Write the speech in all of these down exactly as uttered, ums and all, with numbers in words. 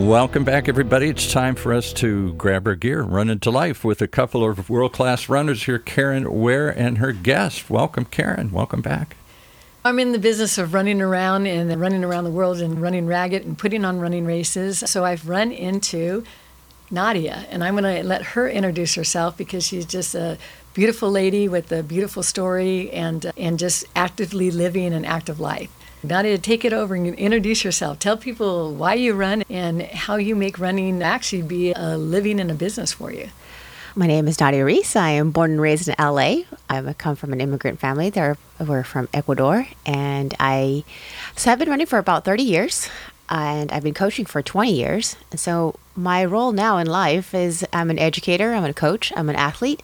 Welcome back, everybody. It's time for us to grab our gear, run into life with a couple of world-class runners here, Karen Ware and her guest. Welcome, Karen. Welcome back. I'm in the business of running around and running around the world and running ragged and putting on running races. So I've run into Nadia, and I'm going to let her introduce herself because she's just a beautiful lady with a beautiful story and and just actively living an active life. Nadia, take it over and introduce yourself. Tell people why you run and how you make running actually be a living and a business for you. My name is Nadia Reese. I am born and raised in L A. I come from an immigrant family. They're, we're from Ecuador. And I so I've been running for about thirty years. And I've been coaching for twenty years. And so my role now in life is I'm an educator, I'm a coach, I'm an athlete.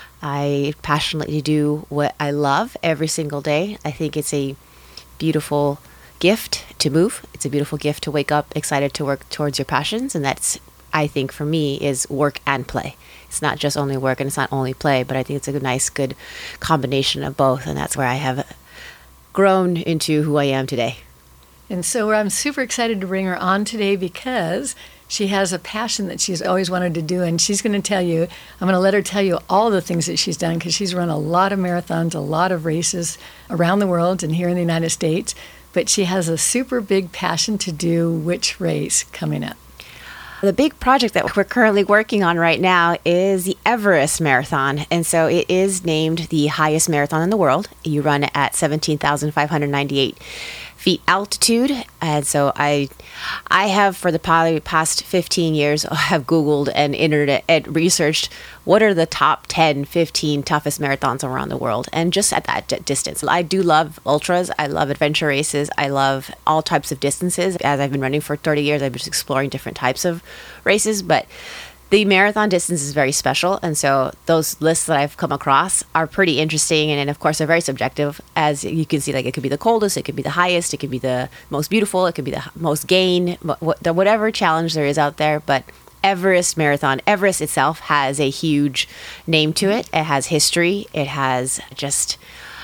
I passionately do what I love every single day. I think it's a beautiful gift to move. It's a beautiful gift to wake up excited to work towards your passions. And that's, I think for me, is work and play. It's not just only work and it's not only play, but I think it's a nice, good combination of both. And that's where I have grown into who I am today. And so I'm super excited to bring her on today because she has a passion that she's always wanted to do. And she's going to tell you, I'm going to let her tell you all the things that she's done because she's run a lot of marathons, a lot of races around the world and here in the United States. But she has a super big passion to do which race coming up. The big project that we're currently working on right now is the Everest Marathon. And so it is named the highest marathon in the world. You run at seventeen thousand five hundred ninety-eight feet altitude. And so I I have for the probably past fifteen years have Googled and internet and researched what are the top ten, fifteen toughest marathons around the world. And just at that d- distance, I do love ultras. I love adventure races. I love all types of distances. As I've been running for thirty years, I've been just exploring different types of races. But the marathon distance is very special. And so those lists that I've come across are pretty interesting. And, and of course, they're very subjective. As you can see, like it could be the coldest, it could be the highest, it could be the most beautiful, it could be the most gain, whatever challenge there is out there. But Everest Marathon, Everest itself has a huge name to it. It has history. It has just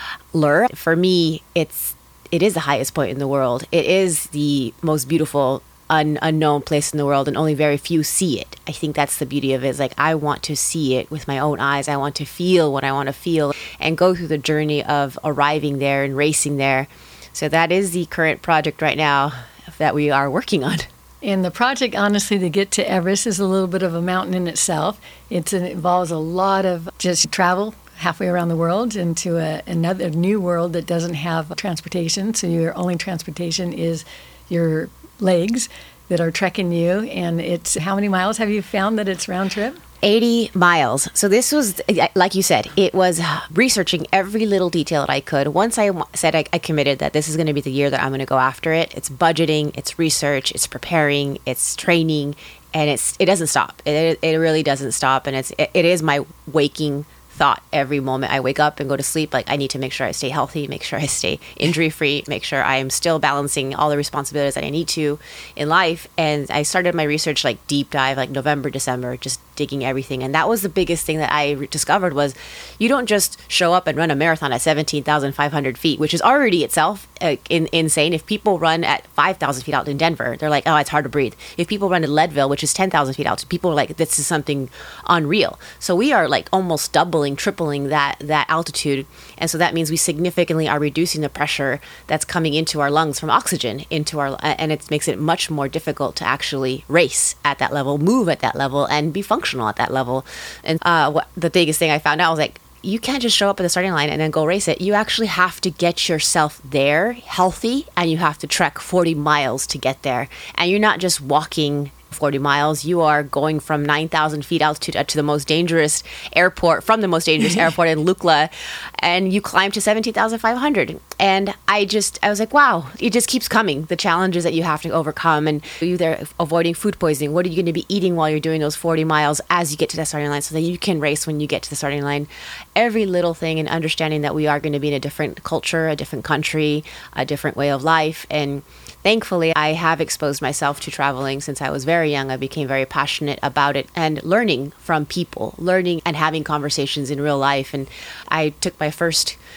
lure. For me, it's it is the highest point in the world. It is the most beautiful Un- unknown place in the world, and only very few see it. I think that's the beauty of it. Is like I want to see it with my own eyes. I want to feel what I want to feel and go through the journey of arriving there and racing there. So that is the current project right now that we are working on. And the project, honestly, to get to Everest is a little bit of a mountain in itself. It's, it involves a lot of just travel halfway around the world into a, another new world that doesn't have transportation. So your only transportation is your legs that are trekking you. And it's how many miles have you found that it's round trip? eighty miles. So this was, like you said, it was researching every little detail that I could. Once I said I, I committed that this is going to be the year that I'm going to go after it, it's budgeting, it's research, it's preparing, it's training, and it's it doesn't stop. It it really doesn't stop. And it's it, it is my waking thought every moment I wake up and go to sleep. Like I need to make sure I stay healthy, make sure I stay injury free, make sure I am still balancing all the responsibilities that I need to in life. And I started my research like deep dive, like November, December, just digging everything. And that was the biggest thing that I re- discovered was you don't just show up and run a marathon at seventeen thousand five hundred feet, which is already itself uh, in, insane. If people run at five thousand feet out in Denver, they're like, oh, it's hard to breathe. If people run at Leadville, which is ten thousand feet out, people are like, this is something unreal. So we are like almost doubling, tripling that, that altitude. And so that means we significantly are reducing the pressure that's coming into our lungs from oxygen into our, and it makes it much more difficult to actually race at that level, move at that level, and be functional at that level. And uh, what, the biggest thing I found out was like, you can't just show up at the starting line and then go race it. You actually have to get yourself there healthy, and you have to trek forty miles to get there. And you're not just walking forty miles. You are going from nine thousand feet altitude to the most dangerous airport, from the most dangerous airport in Lukla, and you climb to seventeen thousand five hundred. And I just, I was like, wow, it just keeps coming. The challenges that you have to overcome, and you there avoiding food poisoning. What are you going to be eating while you're doing those forty miles as you get to the starting line so that you can race when you get to the starting line? Every little thing, and understanding that we are going to be in a different culture, a different country, a different way of life. And thankfully, I have exposed myself to traveling since I was very young. I became very passionate about it and learning from people, learning and having conversations in real life. And I took my first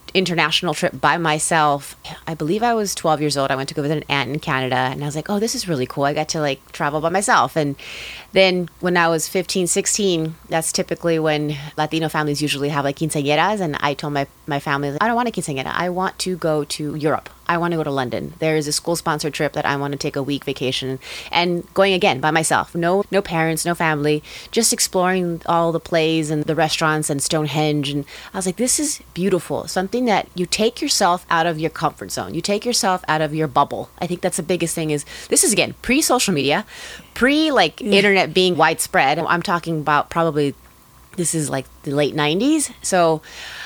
international trip by myself. I believe I was twelve years old. I went to go visit an aunt in Canada, and I was like, oh, this is really cool. I got to like travel by myself. And then when I was fifteen, sixteen, that's typically when Latino families usually have like quinceañeras. And I told my, my family, I don't want a quinceañera. I want to go to Europe. I want to go to London. There is a school-sponsored trip that I want to take a week vacation, and going again by myself. No, no parents, no family, just exploring all the plays and the restaurants and Stonehenge. And I was like, this is beautiful. Something that you take yourself out of your comfort zone. You take yourself out of your bubble. I think that's the biggest thing. Is this is again pre-social media, pre like yeah. internet being widespread. I'm talking about probably this is like the late nineties. So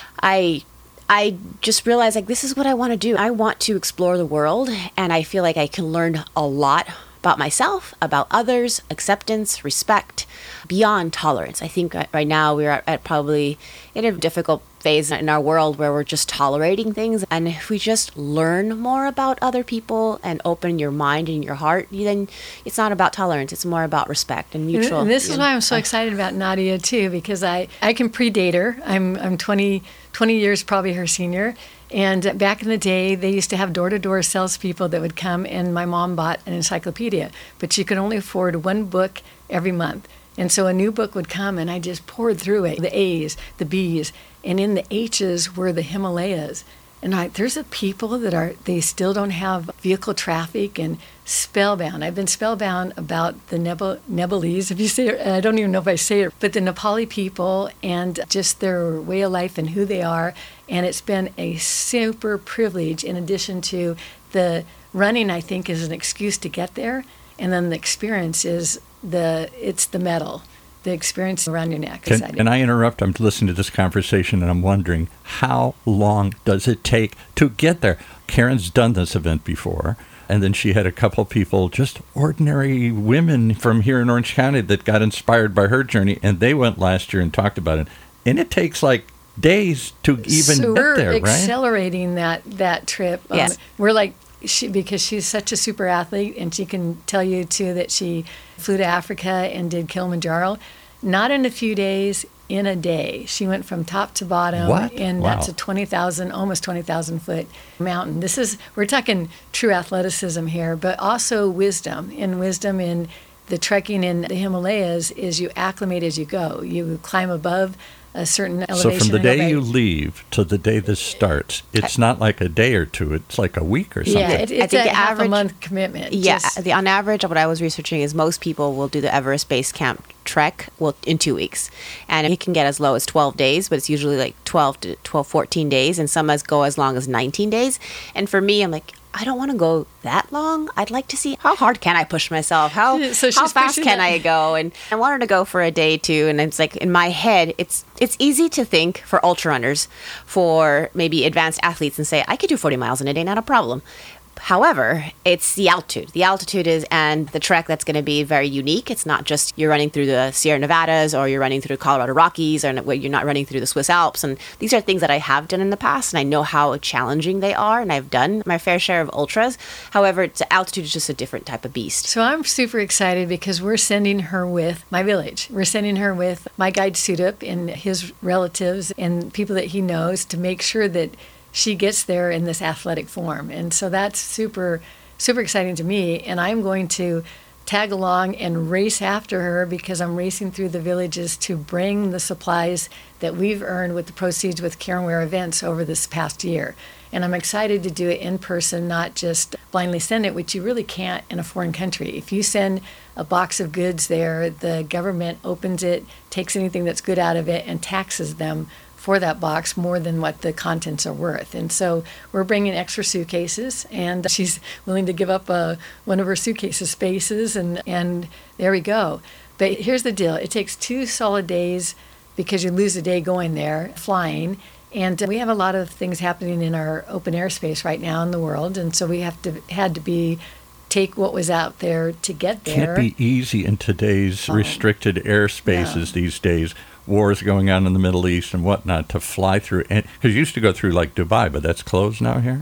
I. I just realized like this is what I want to do. I want to explore the world, and I feel like I can learn a lot about myself, about others, acceptance, respect, beyond tolerance. I think right now we're at, at probably in a difficult phase in our world where we're just tolerating things. And if we just learn more about other people and open your mind and your heart, then it's not about tolerance. It's more about respect and mutual. And this is know, why I'm so excited about Nadia too, because I, I can predate her. I'm I'm twenty, twenty years probably her senior. And back in the day, they used to have door-to-door salespeople that would come, and my mom bought an encyclopedia, but she could only afford one book every month. And so a new book would come, and I just poured through it, the A's, the B's, and in the H's were the Himalayas. And I, there's a people that are, they still don't have vehicle traffic, and spellbound. I've been spellbound about the Neb- Nepalese, if you say it, I don't even know if I say it, but the Nepali people and just their way of life and who they are. And it's been a super privilege, in addition to the running, I think, is an excuse to get there. And then the experience is the, it's the medal. The experience around your neck. Can, can I interrupt? I'm listening to this conversation, and I'm wondering, how long does it take to get there? Karen's done this event before, and then she had a couple people, just ordinary women from here in Orange County, that got inspired by her journey, and they went last year and talked about it. And it takes like days to even so get there, right? We're accelerating that, that trip. Yes. Um, we're like, She, because she's such a super athlete, and she can tell you too that she flew to Africa and did Kilimanjaro, not in a few days, in a day. She went from top to bottom, what? and Wow. that's a twenty thousand, almost twenty thousand foot mountain. This is, we're talking true athleticism here, but also wisdom. And wisdom in the trekking in the Himalayas is you acclimate as you go. You climb above a certain elevation. So from the and day elevate. you leave to the day this starts, it's not like a day or two. It's like a week or something. Yeah, it, I it's think a the half average- a month commitment. Yeah, Just- the, on average, what I was researching is most people will do the Everest Base Camp trek well in two weeks, and it can get as low as twelve days, but it's usually like twelve to twelve, fourteen days, and some as go as long as nineteen days. And for me, I'm like, I don't want to go that long. I'd like to see how hard can I push myself? How So she's how fast pushing can that. I go? And I wanted to go for a day too. And it's like in my head, it's it's easy to think for ultra runners, for maybe advanced athletes, and say I could do forty miles in a day, not a problem. However, it's the altitude. The altitude is, and the trek that's going to be very unique. It's not just you're running through the Sierra Nevadas or you're running through the Colorado Rockies, or you're not running through the Swiss Alps. And these are things that I have done in the past, and I know how challenging they are, and I've done my fair share of ultras. However, it's, altitude is just a different type of beast. So I'm super excited because we're sending her with my village. We're sending her with my guide Sudup and his relatives and people that he knows to make sure that she gets there in this athletic form. And so that's super, super exciting to me. And I'm going to tag along and race after her because I'm racing through the villages to bring the supplies that we've earned with the proceeds with Karen Ware events over this past year. And I'm excited to do it in person, not just blindly send it, which you really can't in a foreign country. If you send a box of goods there, the government opens it, takes anything that's good out of it, and taxes them for that box more than what the contents are worth. And so we're bringing extra suitcases, and she's willing to give up uh, one of her suitcases spaces, and, and there we go. But here's the deal. It takes two solid days because you lose a day going there, flying. And we have a lot of things happening in our open airspace right now in the world, and so we have to had to be take what was out there to get there. Can't be easy in today's Oh. restricted airspaces No. these days. Wars going on in the Middle East and whatnot to fly through. Because you used to go through like Dubai, but that's closed now here?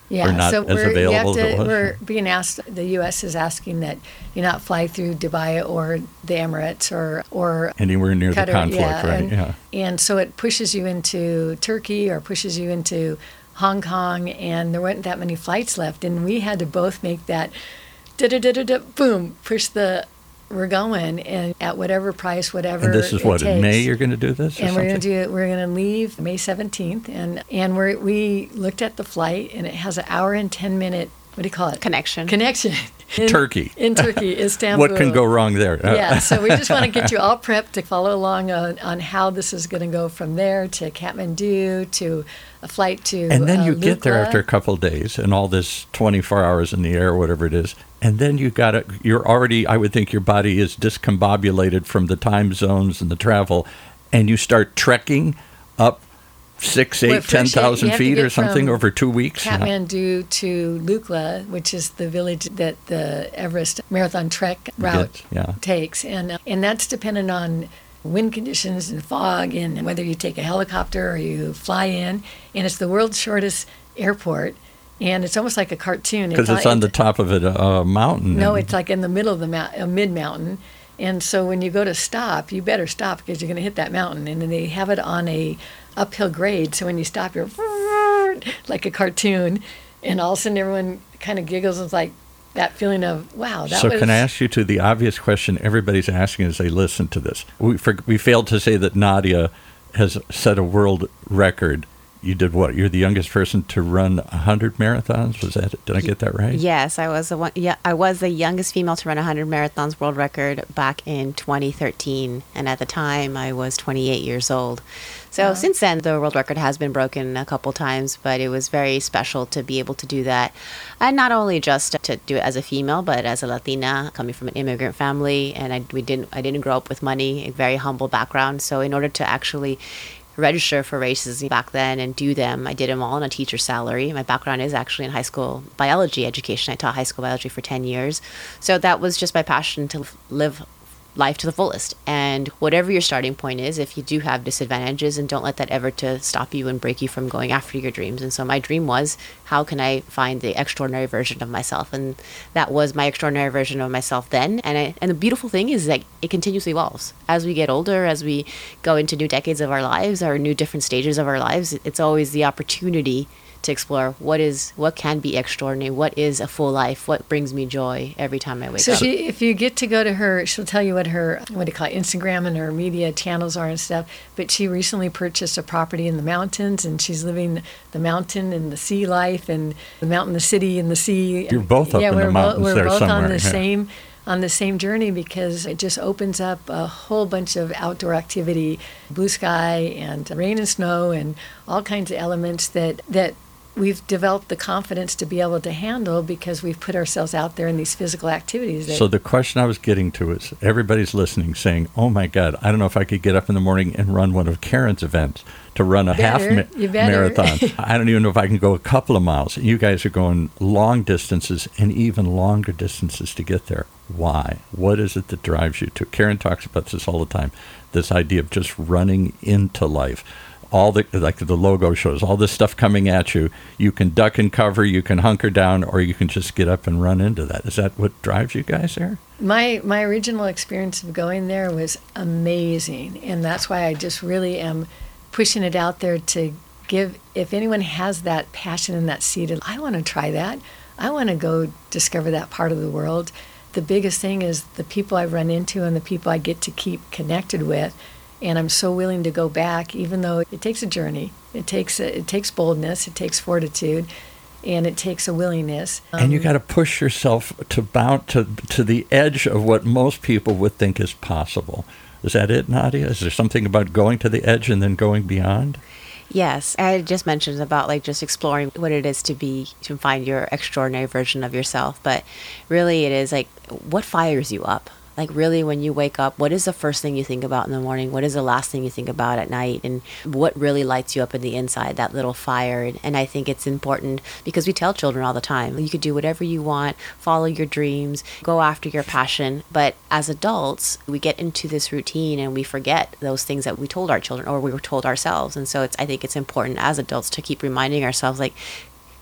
Yeah, or not so as we're, you have available to, as it was? we're being asked, the U S is asking that you not fly through Dubai or the Emirates or, or Anywhere near Qatar, the conflict, yeah, right? and, yeah. and so it pushes you into Turkey or pushes you into Hong Kong, and there weren't that many flights left, and we had to both make that da-da-da-da-da, boom, push the, we're going, and at whatever price, whatever And this is it what, in takes. May you're going to do this? or And we're going to something? do it. We're going to leave May seventeenth, and and we we looked at the flight, and it has an hour and ten minute. What do you call it? Connection. Connection. In, Turkey. In Turkey, Istanbul. What can go wrong there? Yeah. So we just want to get you all prepped to follow along on, on how this is going to go from there to Kathmandu to a flight to. And then uh, you get there Lukla. after a couple of days and all this twenty-four hours in the air, whatever it is. And then you got to, you're already, I would think your body is discombobulated from the time zones and the travel. And you start trekking up six, Well, eight, first ten you- thousand you have to feet get or something from over two weeks. Yeah. Kathmandu to Lukla, which is the village that the Everest Marathon Trek route Get- yeah. takes, and uh, and that's dependent on wind conditions and fog, and whether you take a helicopter or you fly in. And it's the world's shortest airport, and it's almost like a cartoon. Because it's on the top of a uh, mountain. No, and- it's like in the middle of the mount, a mid mountain. And so when you go to stop, you better stop because you're going to hit that mountain. And then they have it on a uphill grade, so when you stop, you're like a cartoon, and all of a sudden everyone kind of giggles. And it's like that feeling of wow. That so was, can I ask you to the obvious question everybody's asking as they listen to this? We for, we failed to say that Nadia has set a world record. You did what? You're the youngest person to run one hundred marathons. Was that? Did I get that right? Yes, I was the one. Yeah, I was the youngest female to run one hundred marathons world record back in twenty thirteen, and at the time I was twenty-eight years old. So Wow. since then, the world record has been broken a couple times, but it was very special to be able to do that, and not only just to do it as a female, but as a Latina coming from an immigrant family, and I we didn't I didn't grow up with money, a very humble background. So in order to actually register for races back then and do them, I did them all on a teacher's salary. My background is actually in high school biology education. I taught high school biology for ten years. So that was just my passion to live life to the fullest. And whatever your starting point is, if you do have disadvantages, and don't let that ever to stop you and break you from going after your dreams. And so my dream was, how can I find the extraordinary version of myself? And that was my extraordinary version of myself then. And I, and the beautiful thing is that it continuously evolves. As we get older, as we go into new decades of our lives, or new different stages of our lives, it's always the opportunity to explore what is what can be extraordinary, what is a full life, what brings me joy every time I wake So up. she, if you get to go to her, she'll tell you what her, what do you call it, Instagram and her media channels are and stuff. But she recently purchased a property in the mountains, and she's living the mountain and the sea life, and the mountain, the city, and the sea. You're both up yeah, in the we're mountains we're there both somewhere, on the yeah. same on the same journey, because it just opens up a whole bunch of outdoor activity, blue sky and rain and snow and all kinds of elements that that. We've developed the confidence to be able to handle because we've put ourselves out there in these physical activities. That So the question I was getting to is everybody's listening saying, oh my God, I don't know if I could get up in the morning and run one of Karen's events to run a half Better. ma- You better. marathon. I don't even know if I can go a couple of miles. You guys are going long distances and even longer distances to get there. Why? What is it that drives you to? Karen talks about this all the time, this idea of just running into life. All the, like the logo shows, all this stuff coming at you. You can duck and cover, you can hunker down, or you can just get up and run into that. Is that what drives you guys there? My my original experience of going there was amazing, and that's why I just really am pushing it out there to give, if anyone has that passion and that seed, I want to try that. I want to go discover that part of the world. The biggest thing is the people I run into and the people I get to keep connected with. And I'm so willing to go back, even though it takes a journey. It takes a, it takes boldness, it takes fortitude, and it takes a willingness. And you Um, got to push yourself to bound to to the edge of what most people would think is possible. Is that it, Nadia? Is there something about going to the edge and then going beyond? Yes, I just mentioned about like just exploring what it is to be, to find your extraordinary version of yourself. But really it is like, what fires you up? Like really when you wake up, what is the first thing you think about in the morning? What is the last thing you think about at night? And what really lights you up in the inside, that little fire? And, and I think it's important because we tell children all the time, you could do whatever you want, follow your dreams, go after your passion. But as adults, we get into this routine and we forget those things that we told our children or we were told ourselves. And so it's, I think it's important as adults to keep reminding ourselves like,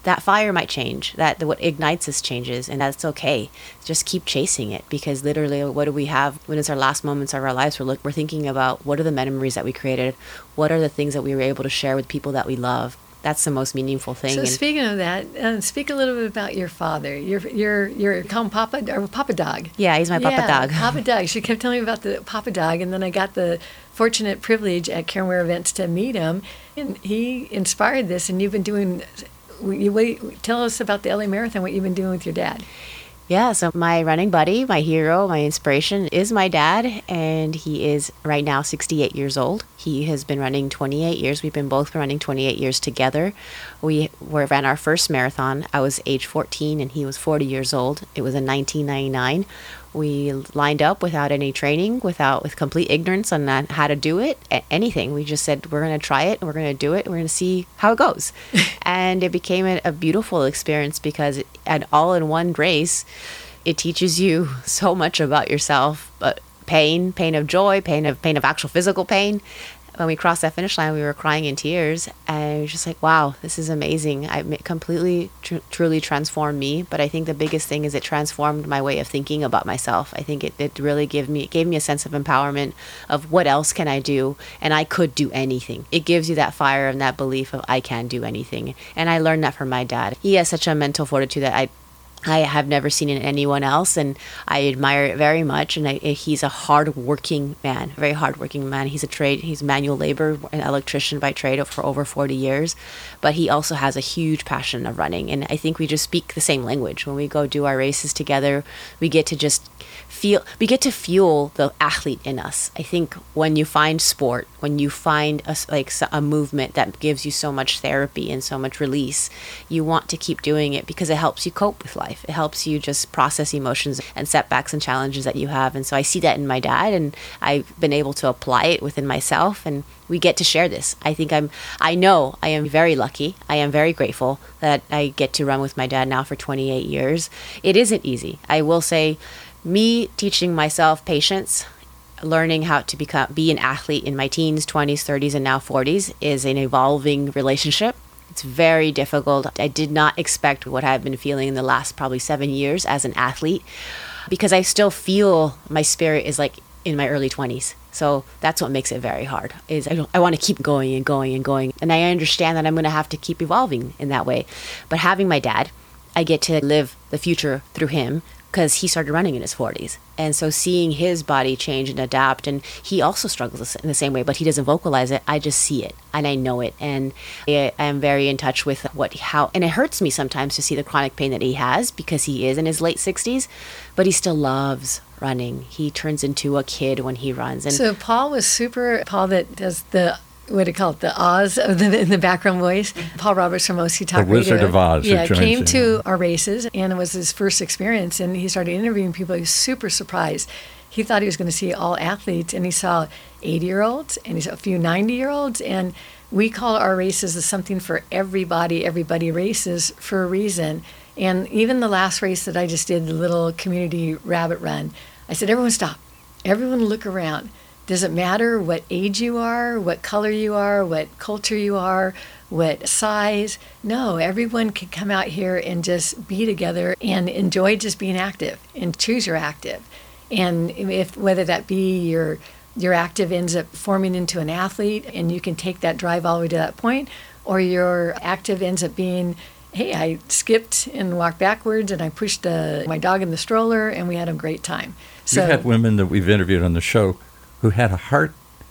that fire might change, that what ignites us changes, and that's okay. Just keep chasing it, because literally what do we have when it's our last moments of our lives? We're, look, we're thinking about what are the memories that we created? What are the things that we were able to share with people that we love? That's the most meaningful thing. So and speaking of that, uh, speak a little bit about your father. Your your your call him Papa or Papa Dog. Yeah, he's my Papa yeah, Dog. Papa Dog. She kept telling me about the Papa Dog, and then I got the fortunate privilege at Karen Ware Events to meet him, and he inspired this. And you've been doing. You wait. Tell us about the L A Marathon. What you've been doing with your dad. Yeah, so my running buddy, my hero, my inspiration is my dad, and he is right now sixty-eight years old. He has been running twenty-eight years. We've been both running twenty-eight years together. We were, ran our first marathon. I was age fourteen and he was forty years old. It was in nineteen ninety-nine. We lined up without any training, without with complete ignorance on that, how to do it, anything. We just said, we're going to try it, we're going to do it, and we're going to see how it goes. And it became a, a beautiful experience, because at all in one race, it teaches you so much about yourself, but pain, pain of joy, pain of pain of actual physical pain. When we crossed that finish line, we were crying in tears, and it was just like, wow, this is amazing. I it completely, tr- truly transformed me. But I think the biggest thing is it transformed my way of thinking about myself. I think it, it really gave me, it gave me a sense of empowerment of what else can I do, and I could do anything. It gives you that fire and that belief of I can do anything. And I learned that from my dad. He has such a mental fortitude that I I have never seen in anyone else, and I admire it very much. And I, he's a hard-working man, a very hard-working man. He's a trade, he's manual labor, an electrician by trade for over forty years, but he also has a huge passion of running. And I think we just speak the same language. When we go do our races together, we get to just feel, we get to fuel the athlete in us. I think when you find sport, when you find a, like a movement that gives you so much therapy and so much release, you want to keep doing it because it helps you cope with life. It helps you just process emotions and setbacks and challenges that you have. And so I see that in my dad, and I've been able to apply it within myself, and we get to share this. I think I'm, I know I am very lucky. I am very grateful that I get to run with my dad now for twenty-eight years. It isn't easy. I will say, me teaching myself patience, learning how to become be an athlete in my teens, twenties, thirties, and now forties is an evolving relationship. It's very difficult. I did not expect what I've been feeling in the last probably seven years as an athlete, because I still feel my spirit is like in my early twenties. So that's what makes it very hard, is I, don't, I want to keep going and going and going. And I understand that I'm going to have to keep evolving in that way. But having my dad, I get to live the future through him, because he started running in his forties. And so seeing his body change and adapt, and he also struggles in the same way, but he doesn't vocalize it. I just see it and I know it. And I am very in touch with what, how, and it hurts me sometimes to see the chronic pain that he has, because he is in his late sixties, but he still loves running. He turns into a kid when he runs. And so Paul was super, Paul that does the, what do you call it, the Oz of the, in the background voice. Paul Roberts from O C Talk The Wizard Radio. of Oz. Yeah, joins came in. to our races, and it was his first experience, and he started interviewing people. He was super surprised. He thought he was going to see all athletes, and he saw eighty-year-olds, and he saw a few ninety-year-olds, and we call our races as something for everybody. Everybody races for a reason. And even the last race that I just did, the little community rabbit run, I said, everyone stop. Everyone look around. Doesn't matter what age you are, what color you are, what culture you are, what size. No, everyone can come out here and just be together and enjoy just being active and choose your active. And if whether that be your your active ends up forming into an athlete and you can take that drive all the way to that point, or your active ends up being, hey, I skipped and walked backwards and I pushed the, my dog in the stroller and we had a great time. So We've had women that we've interviewed on the show who had a heart,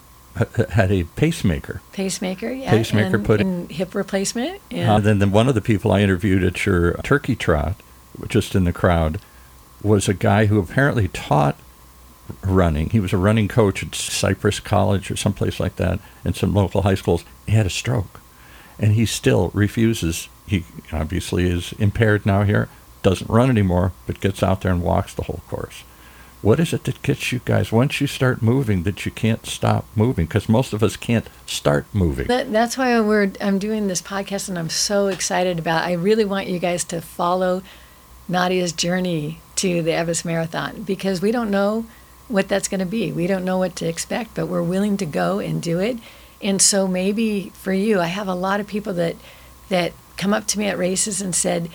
had a pacemaker. Pacemaker, yeah. Pacemaker and, put in. and hip replacement. And Uh, then, then one of the people I interviewed at your turkey trot, just in the crowd, was a guy who apparently taught running. He was a running coach at Cypress College or someplace like that, and some local high schools. He had a stroke, and he still refuses. He obviously is impaired now here, doesn't run anymore, but gets out there and walks the whole course. What is it that gets you guys, once you start moving, that you can't stop moving? Because most of us can't start moving. that, that's why we're I'm doing this podcast, and I'm so excited about it. I really want you guys to follow Nadia's journey to the Ebbets Marathon, because we don't know what that's going to be. We don't know what to expect, but we're willing to go and do it. And so maybe for you, I have a lot of people that that come up to me at races and said,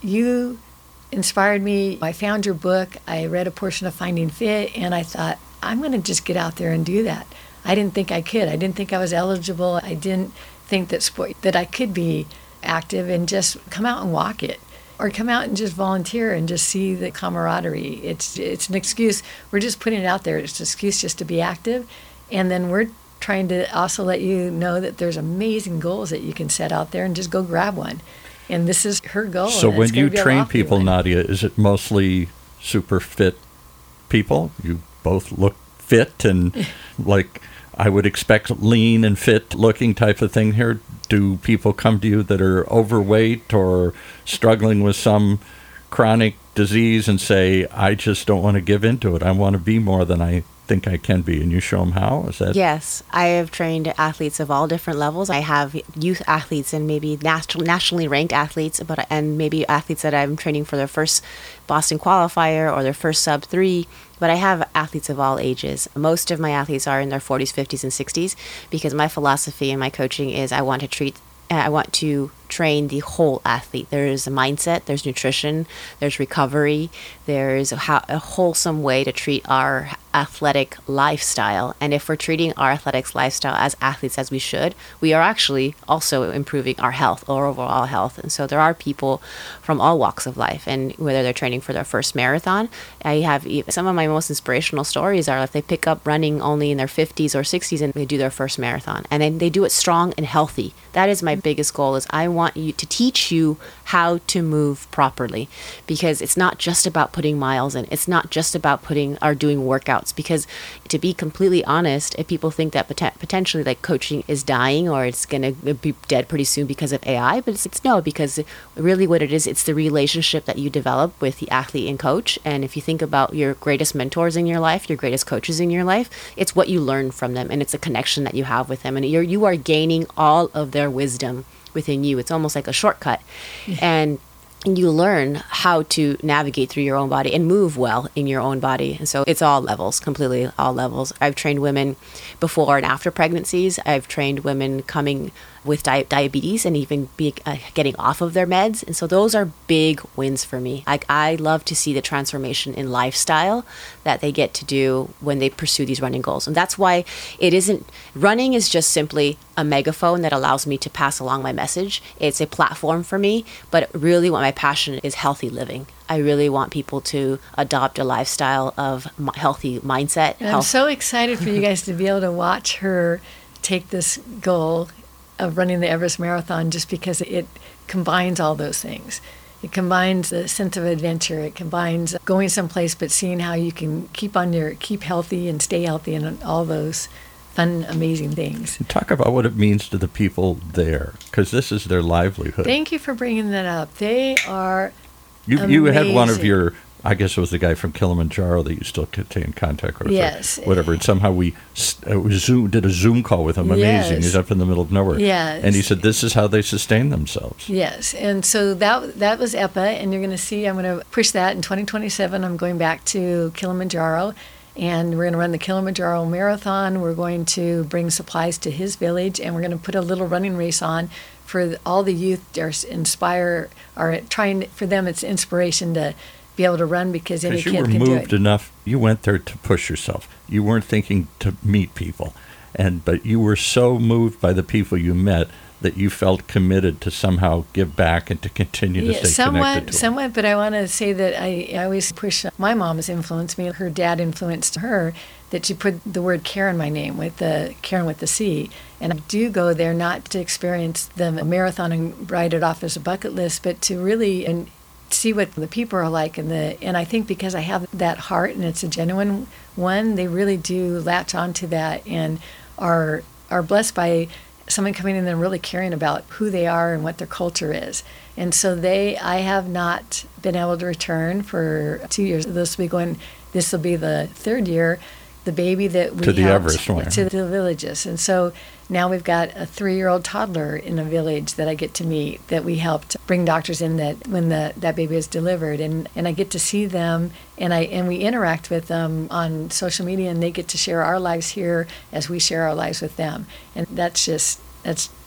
you inspired me. I found your book. I read a portion of Finding Fit, and I thought, I'm going to just get out there and do that. I didn't think I could. I didn't think I was eligible. I didn't think that sport, that I could be active and just come out and walk it, or come out and just volunteer and just see the camaraderie. It's it's an excuse. We're just putting it out there. It's an excuse just to be active, and then we're trying to also let you know that there's amazing goals that you can set out there and just go grab one. And this is her goal. So and when it's gonna you be a train lofty people, one. Nadia, is it mostly super fit people? You both look fit and like I would expect lean and fit looking type of thing here. Do people come to you that are overweight or struggling with some chronic disease and say, I just don't want to give into it. I want to be more than I think I can be, and you show them how? Is that Yes, I have trained athletes of all different levels. I have youth athletes and maybe national, nationally ranked athletes, but and maybe athletes that I'm training for their first Boston qualifier or their first sub three. But I have athletes of all ages. Most of my athletes are in their forties, fifties, and sixties because my philosophy and my coaching is I want to treat, I want to train the whole athlete. There's a mindset, there's nutrition, there's recovery, there's a, ho- a wholesome way to treat our athletic lifestyle. And if we're treating our athletics lifestyle as athletes as we should, we are actually also improving our health or overall health. And so there are people from all walks of life, and whether they're training for their first marathon, I have e- some of my most inspirational stories are if they pick up running only in their fifties or sixties and they do their first marathon, and then they do it strong and healthy. That is my biggest goal, is I want you to teach you how to move properly, because it's not just about putting miles in. It's not just about putting or doing workouts, because to be completely honest, if people think that pot- potentially like coaching is dying or it's going to be dead pretty soon because of A I, but it's, it's no, because really what it is, it's the relationship that you develop with the athlete and coach. And if you think about your greatest mentors in your life, your greatest coaches in your life, it's what you learn from them, and it's a connection that you have with them, and you're you are gaining all of their wisdom within you. It's almost like a shortcut. Yeah. And you learn how to navigate through your own body and move well in your own body. And so it's all levels, completely all levels. I've trained women before and after pregnancies. I've trained women coming with di- diabetes and even be, uh, getting off of their meds. And so those are big wins for me. I, I love to see the transformation in lifestyle that they get to do when they pursue these running goals. And that's why it isn't, running is just simply a megaphone that allows me to pass along my message. It's a platform for me, but really what my passion is healthy living. I really want people to adopt a lifestyle of m- healthy mindset. And I'm health- so excited for you guys to be able to watch her take this goal of running the Everest Marathon, just because it combines all those things. It combines the sense of adventure. It combines going someplace, but seeing how you can keep on your keep healthy and stay healthy, and all those fun, amazing things. Talk about what it means to the people there, because this is their livelihood. Thank you for bringing that up. They are You you had one of amazing. your, I guess it was the guy from Kilimanjaro that you still stay in contact with. or Yes. Whatever. And somehow we s- uh, we Zoom, did a Zoom call with him. Amazing. Yes. He's up in the middle of nowhere. Yes. And he said this is how they sustain themselves. Yes, and so that that was E P A, and you're going to see, I'm going to push that in twenty twenty-seven. I'm going back to Kilimanjaro, and we're going to run the Kilimanjaro Marathon. We're going to bring supplies to his village, and we're going to put a little running race on for all the youth that are inspire, are trying, for them it's inspiration to be able to run, because any Because you kid were can do moved it. enough, you went there to push yourself. You weren't thinking to meet people, and but you were so moved by the people you met that you felt committed to somehow give back and to continue to Yeah, stay somewhat, connected to them. somewhat, but I want to say that I, I always push, my mom has influenced me. Her dad influenced her, that she put the word care in my name, with the Karen with the C. And I do go there not to experience the marathon and write it off as a bucket list, but to really and see what the people are like. And the and I think because I have that heart and it's a genuine one, they really do latch onto that and are are blessed by someone coming in and really caring about who they are and what their culture is. And so they, I have not been able to return for two years. This will be going, this will be the third year, the baby that we To the helped Everest one. to the villages. And so now we've got a three-year-old toddler in a village that I get to meet, that we helped bring doctors in that when the that baby is delivered, and, and I get to see them, and I and we interact with them on social media, and they get to share our lives here as we share our lives with them. And that's just that's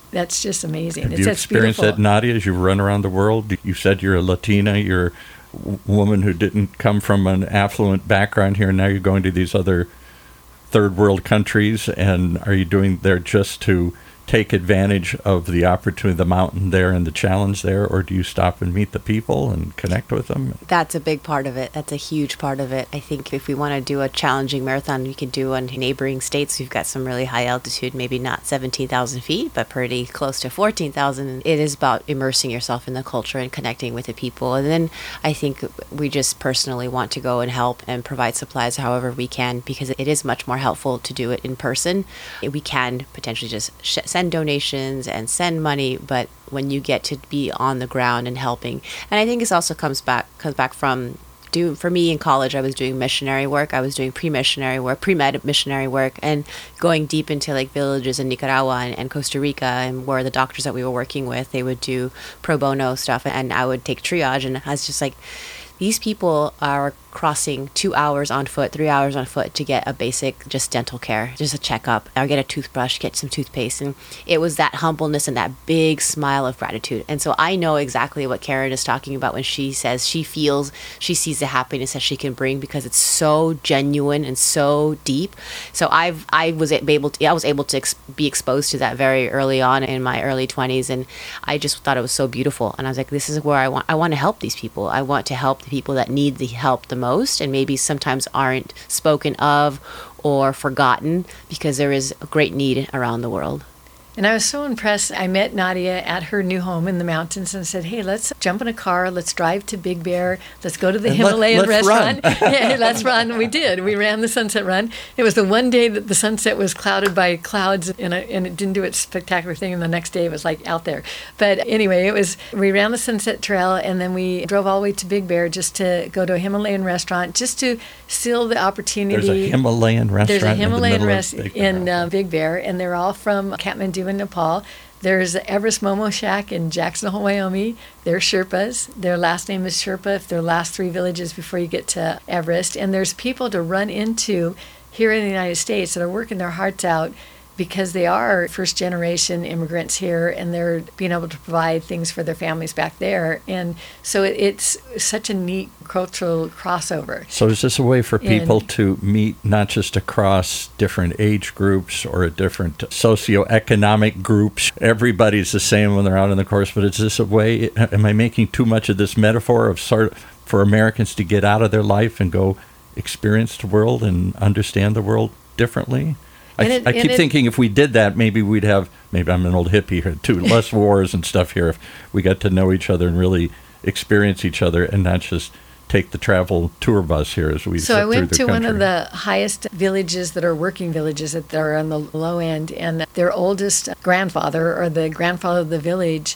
that's just amazing. Have it's you that's experienced beautiful. that, Nadia, as you run around the world? You said you're a Latina, you're a w- woman who didn't come from an affluent background here, and now you're going to these other third world countries, and are you doing there just to take advantage of the opportunity, the mountain there and the challenge there, or do you stop and meet the people and connect with them? That's a big part of it. That's a huge part of it. I think if we want to do a challenging marathon, we can do in neighboring states. We've got some really high altitude, maybe not seventeen thousand feet, but pretty close to fourteen thousand. It is about immersing yourself in the culture and connecting with the people. And then I think we just personally want to go and help and provide supplies however we can, because it is much more helpful to do it in person. We can potentially just sh- send donations and send money, but when you get to be on the ground and helping, and I think this also comes back comes back from do for me in college, I was doing missionary work. I was doing pre-missionary work, pre-med missionary work, and going deep into like villages in Nicaragua and, and Costa Rica, and where the doctors that we were working with, they would do pro bono stuff, and I would take triage, and I was just like, these people are crossing two hours on foot, three hours on foot to get a basic just dental care, just a checkup, or get a toothbrush, get some toothpaste. And it was that humbleness and that big smile of gratitude. And so I know exactly what Karen is talking about when she says she feels, she sees the happiness that she can bring, because it's so genuine and so deep. So I've, I was able to, I was able to ex- be exposed to that very early on in my early twenties. And I just thought it was so beautiful. And I was like, this is where I want, I want to help these people. I want to help the people that need the help the most, and maybe sometimes aren't spoken of or forgotten, because there is a great need around the world. And I was so impressed. I met Nadia at her new home in the mountains and said, hey, let's jump in a car. Let's drive to Big Bear. Let's go to the And Himalayan let, let's restaurant. Run. Yeah, let's run. We did. We ran the sunset run. It was the one day that the sunset was clouded by clouds, and, I, and it didn't do its spectacular thing. And the next day it was like out there. But anyway, it was, we ran the sunset trail, and then we drove all the way to Big Bear just to go to a Himalayan restaurant, just to seal the opportunity. There's a Himalayan restaurant. There's a Himalayan restaurant in uh, Big Bear, and they're all from Kathmandu in Nepal. There's Everest Momo Shack in Jackson Hole, Wyoming. They're Sherpas. Their last name is Sherpa, if their last three villages before you get to Everest. And there's people to run into here in the United States that are working their hearts out, because they are first generation immigrants here, and they're being able to provide things for their families back there. And so it, it's such a neat cultural crossover. So is this a way for people And- to meet not just across different age groups or different socioeconomic groups? Everybody's the same when they're out on the course, but is this a way, am I making too much of this metaphor of sort of for Americans to get out of their life and go experience the world and understand the world differently? I, And it- I and keep it- thinking if we did that, maybe we'd have, maybe I'm an old hippie here too, less wars and stuff here if we got to know each other and really experience each other and not just take the travel tour bus here as we So zip I went through to the one of country. the highest villages that are working villages that are on the low end, and their oldest grandfather, or the grandfather of the village,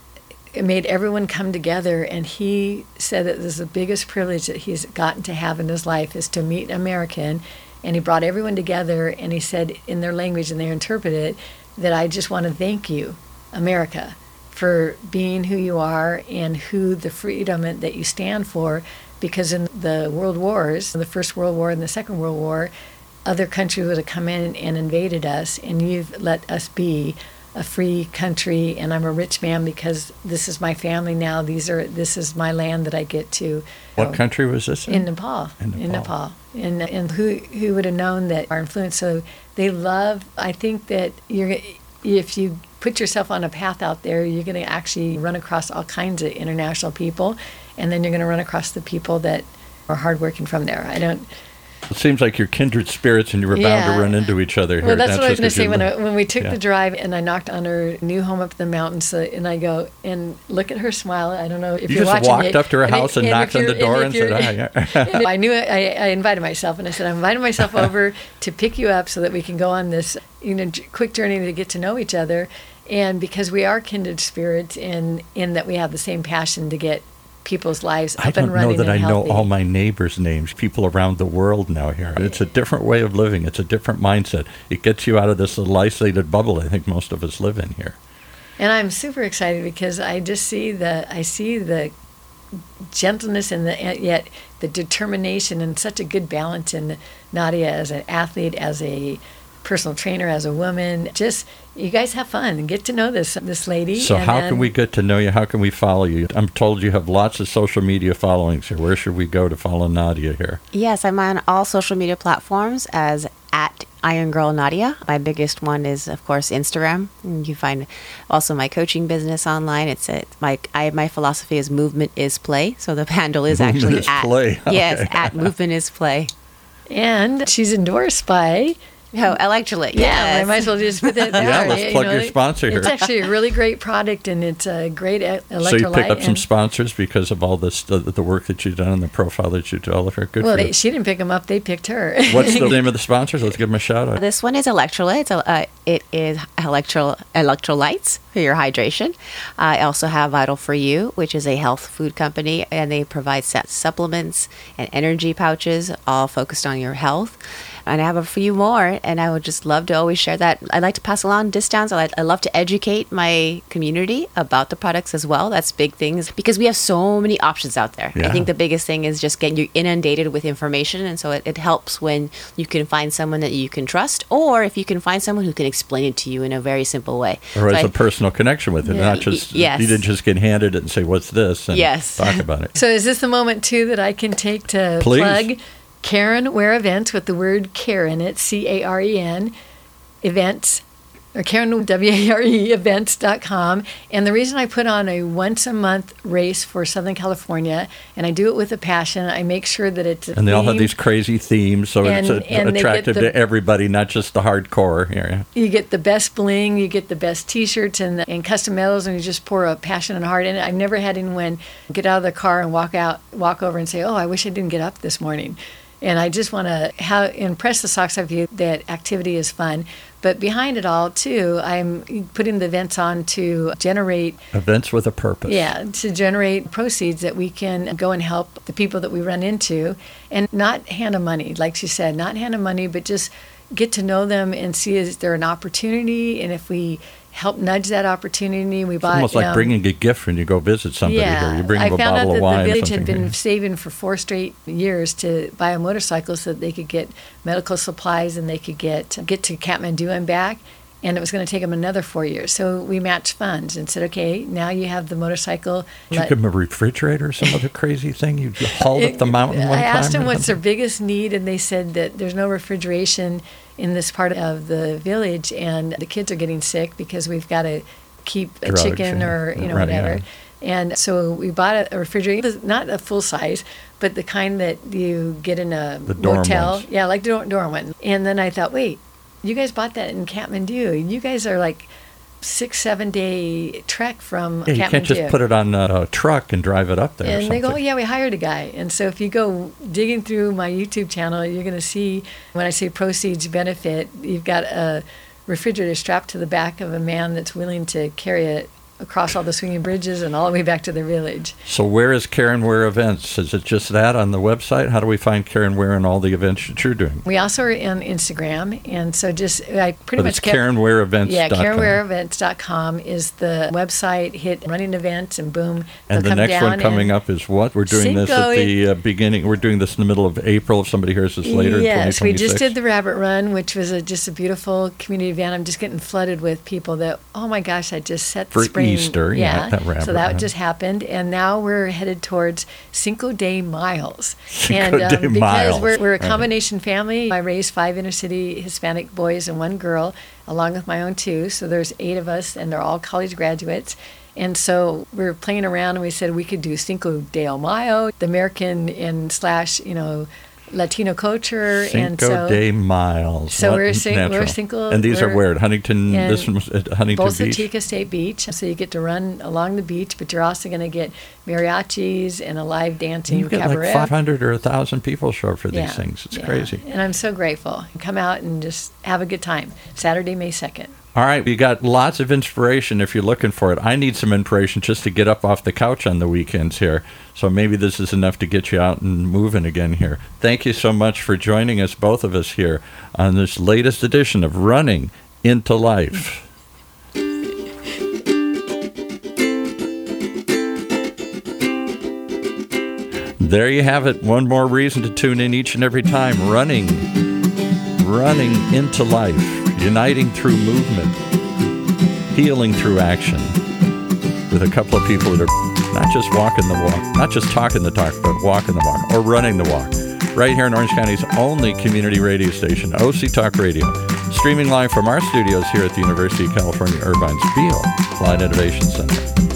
made everyone come together, and he said that this is the biggest privilege that he's gotten to have in his life, is to meet an American. And he brought everyone together, and he said in their language, and they interpret it, that I just want to thank you, America, for being who you are and who the freedom that you stand for. Because in the world wars, the First World War and the Second World War, other countries would have come in and invaded us, and you've let us be a free country, and I'm a rich man because this is my family now. These are this is my land that I get to. What country was this in? In Nepal. In Nepal. In Nepal. And and who who would have known that our influence? So they love. I think that you're if you put yourself on a path out there, you're going to actually run across all kinds of international people, and then you're going to run across the people that are hardworking from there. I don't. It seems like you're kindred spirits and you were bound Yeah. to run into each other here. Well, that's not what I was just going to 'cause say you when live- I, when we took Yeah. the drive and I knocked on her new home up in the mountains, uh, and I go and look at her smile. I don't know if You you're just watching walked it. up to her And house and if knocked on you're- the door if and said, you're- "Hi." and I knew it. I, I invited myself, and I said, I invited myself over to pick you up so that we can go on this, you know, j- quick journey to get to know each other. And because we are kindred spirits in in that we have the same passion to get people's lives up I and don't know running that I and know healthy. all my neighbors' names, people around the world now here. It's a different way of living. It's a different mindset. It gets you out of this little isolated bubble I think most of us live in here. And I'm super excited because I just see the I see the gentleness and the and yet the determination and such a good balance in Nadia as an athlete, as a personal trainer as a woman. Just, you guys have fun and get to know this this lady. So and how then, can we get to know you? How can we follow you? I'm told you have lots of social media followings here. Where should we go to follow Nadia here? Yes, I'm on all social media platforms as at Iron Girl Nadia. My biggest one is, of course, Instagram. And you find also my coaching business online. It's a, my I, my philosophy is movement is play. So the handle is Movement actually is at play. yes, Okay. at movement is play. And she's endorsed by... Oh, electrolyte. Yeah, Yes. I might as well just put that there. Yeah, let's you plug know, your sponsor It's here. actually a really great product, and it's a great e- electrolyte. So you picked up some and- sponsors because of all this, the, the work that you've done and the profile that you developed here. Good well, for they, you. she didn't pick them up; they picked her. What's the name of the sponsors? Let's give them a shout out. This one is electrolytes. So, uh, it is electro electrolytes for your hydration. I also have Vital for You, which is a health food company, and they provide set supplements and energy pouches, all focused on your health. And I have a few more, and I would just love to always share that. I like to pass along discounts. I, like, I love to educate my community about the products as well. That's big things because we have so many options out there. Yeah. I think the biggest thing is just getting you inundated with information, and so it, it helps when you can find someone that you can trust, or if you can find someone who can explain it to you in a very simple way. Or So as I- a personal connection with it, Yeah. not just, Yes. you didn't just get handed it and say, what's this? And Yes. talk about it. So, is this the moment too that I can take to Please. plug Karen Ware Events with the word care in it, C A R E N, events, or Karen, W A R E, events dot com. And the reason I put on a once a month race for Southern California, and I do it with a passion, I make sure that it's a And they all have theme. these crazy themes, so And- it's a, and they get attractive the- to everybody, not just the hardcore area. You get the best bling, you get the best T-shirts and, and custom medals, and you just pour a passion and heart in it. I've never had anyone get out of the car and walk out, walk over and say, "Oh, I wish I didn't get up this morning." And I just want to have impress the socks off you that activity is fun. But behind it all, too, I'm putting the events on to generate, Events with a purpose. yeah, to generate proceeds that we can go and help the people that we run into, and not hand them money, like she said, not hand them money, but just get to know them and see is there an opportunity, and if we help nudge that opportunity, we It's buy. almost like um, bringing a gift when you go visit somebody yeah, here. You bring I them a found bottle out of that wine the or village something. had been here. saving for four straight years to buy a motorcycle so that they could get medical supplies and they could get get to Kathmandu and back. And it was going to take them another four years. So we matched funds and said, okay, now you have the motorcycle. Did you Let- give them a refrigerator or some other crazy thing? You hauled up the mountain one I time? asked them or what's their something? biggest need, and they said that there's no refrigeration in this part of the village, and the kids are getting sick because we've got to keep a Drugs, chicken yeah. or you know Right, whatever. yeah. And so we bought a, a refrigerator, not a full size, but the kind that you get in a The dorm motel. ones. Yeah, like the dorm, dorm one. And then I thought, wait, you guys bought that in Kathmandu. You guys are like six, seven day trek from Yeah, you Kathmandu. can't just put it on a truck and drive it up there or And they something. go, oh, yeah, we hired a guy. And so if you go digging through my YouTube channel, you're going to see when I say proceeds benefit, you've got a refrigerator strapped to the back of a man that's willing to carry it across all the swinging bridges and all the way back to their village. So where is Karen Ware Events? Is it just that on the website? How do we find Karen Ware and all the events that you're doing? We also are on Instagram. And so just, I pretty But much it's kept. Karen Ware Events. Yeah, Karen Ware Events dot com is the website. Hit running events and boom. And they'll the come next one down coming and- up is what? We're doing this Cinco. at the uh, beginning. We're doing this in the middle of April. If somebody hears this later in Yes, we just 2026. did the Rabbit Run, which was a, just a beautiful community event. I'm just getting flooded with people that, oh my gosh, I just set For the spring. Easter, yeah, that Rabbit so that Run. just happened, and now we're headed towards Cinco de Miles. Cinco and um, de because Miles, we're, we're a right. combination family, I raised five inner city Hispanic boys and one girl, along with my own two. So there's eight of us, and they're all college graduates. And so we were playing around, and we said we could do Cinco de Mayo, the American and slash, you know, Latino culture. Cinco and so de Miles. So What we're cin- we're natural. Cinco- And these are we're- where? At Huntington, and this one was at Huntington Bolsa Beach? Chica State Beach. So you get to run along the beach, but you're also going to get mariachis and a live dancing You get cabaret. like five hundred or one thousand people show up for these Yeah, things. It's yeah. crazy. And I'm so grateful. Come out and just have a good time. Saturday, May second. All right, we got lots of inspiration if you're looking for it. I need some inspiration just to get up off the couch on the weekends here. So maybe this is enough to get you out and moving again here. Thank you so much for joining us, both of us, here on this latest edition of Running into Life. There you have it. One more reason to tune in each and every time. Running. running into life, uniting through movement, healing through action, with a couple of people that are not just walking the walk, not just talking the talk, but walking the walk, or running the walk. Right here in Orange County's only community radio station, O C Talk Radio. Streaming live from our studios here at the University of California, Irvine's Beale Applied Innovation Center.